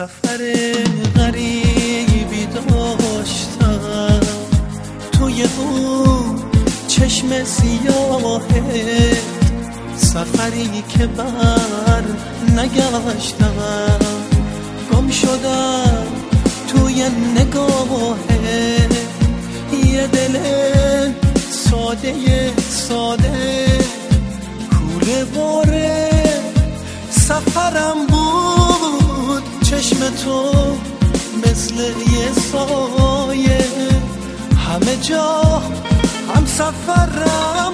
سفر غریبی داشتم توی اون چشم سیاهه، سفری که بر نگشتم، گم شدم توی نگاهه. یه دل ساده ساده کوله باره سفرم بود، چشم تو مثل یه سایه همه جا هم سفرم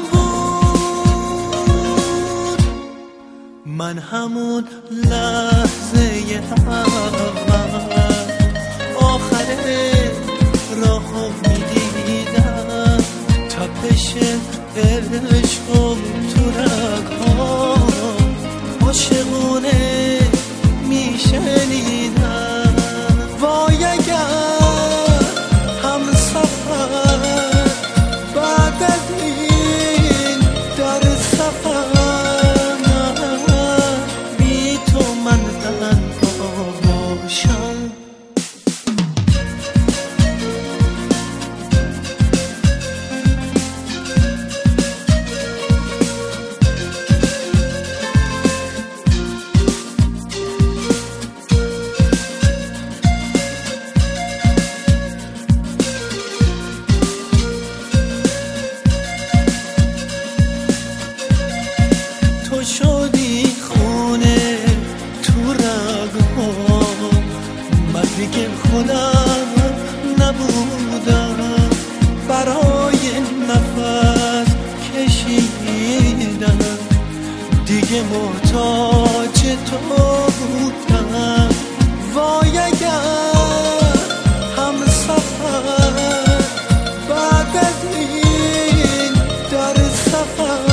بود. من همون لحظه اول آخره راهو میدیدم، تپش عشقم تو رگ‌هام عاشقونه میشنیدم. وای اگر هم سفر بعد از این در سفر بی تو من تنها باشم. تو شدی خونه تو رگ‌هام، من دیگه خودم نبودم، برای نفس کشیدم دیگه محتاج تو بودم. وای اگر هم سفر بعد از این در سفر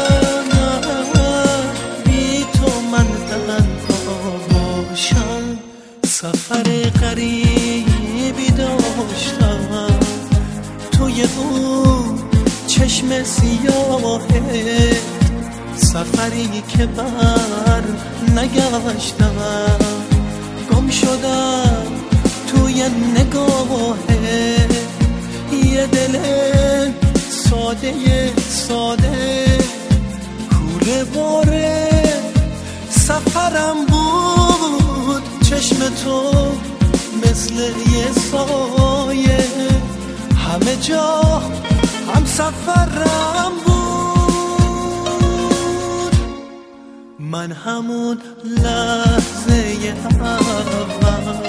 سفر غریبی داشتم توی اون چشم سیاهه، سفری که بر نگشتم، گم شدم توی نگاهه. یه دل ساده ساده کوله باره سفرم بود، چشم تو مثل یه سایه همه جا هم سفرم بود. من همون لحظه اول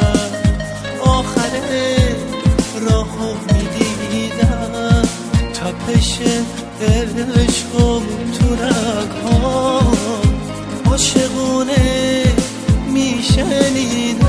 آخره راهو میدیدم، تپش عشقم تو رگ‌هام عاشقونه میشنیدم.